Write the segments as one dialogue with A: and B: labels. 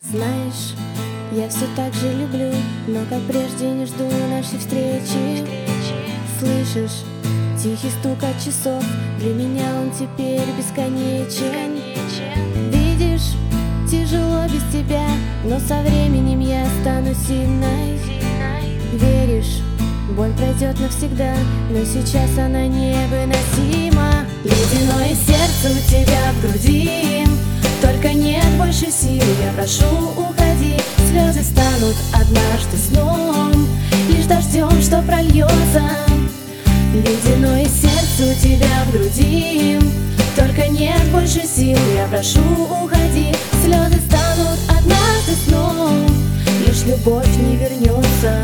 A: Знаешь, я все так же люблю, но как прежде не жду нашей встречи. Слышишь, тихий стук от часов, для меня он теперь бесконечен. Видишь, тяжело без тебя, но со временем я стану сильной. Веришь, боль пройдет навсегда, но сейчас она невыносима. Ледяное сердце у тебя в груди, только нет больше сил, я прошу, уходи. Слезы станут однажды сном, лишь дождем, что прольется. Ледяное сердце у тебя в груди, только нет больше сил, я прошу, уходи. Слезы станут однажды сном, лишь любовь не вернется.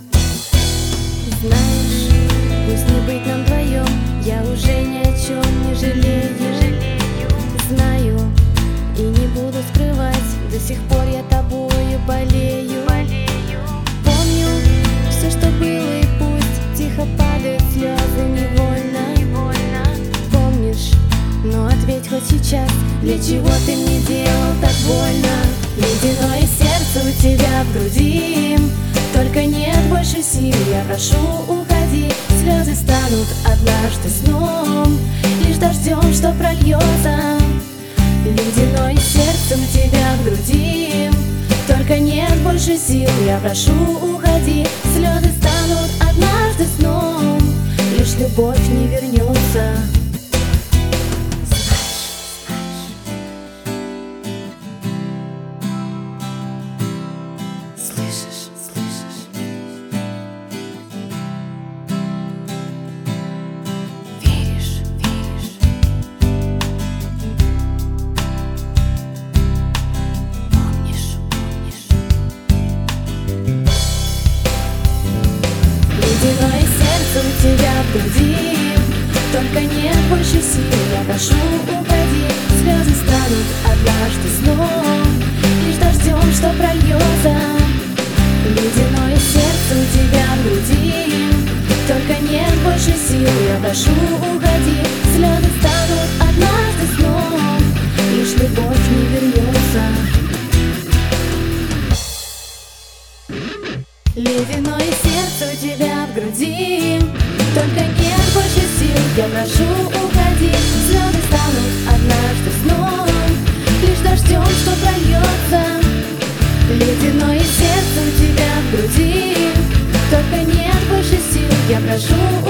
A: Знаешь, пусть не быть нам вдвоем, я уже ни о чем не жалею. Знаю и не буду скрывать, до сих пор я тобою болею. Помню все, что было, и пусть тихо падают слезы невольно. Помнишь, но ответь хоть сейчас, для чего ты мне делал так больно? Ледяное сердце у тебя в груди, только нет больше сил, я прошу, уходи. Слезы станут однажды сном, лишь дождем, что прольется. Ледяное сердце у тебя в груди, только нет больше сил, я прошу, уходи. Слезы станут однажды сном, лишь любовь не вернется. Ледяное сердце у тебя в груди, только нет больше сил, я прошу, уходи. Слезы станут однажды сном, лишь дождем, что прольется. Ледяное сердце у тебя в груди, только нет больше сил, я прошу, уходи. Слезы станут однажды сном, лишь любовь не вернется. Ледяное сердце у тебя в груди, только нет больше сил, я прошу, уходи. Слезы станут однажды сном, лишь дождем, что прольется. Ледяное сердце у тебя в груди, только нет больше сил, я прошу,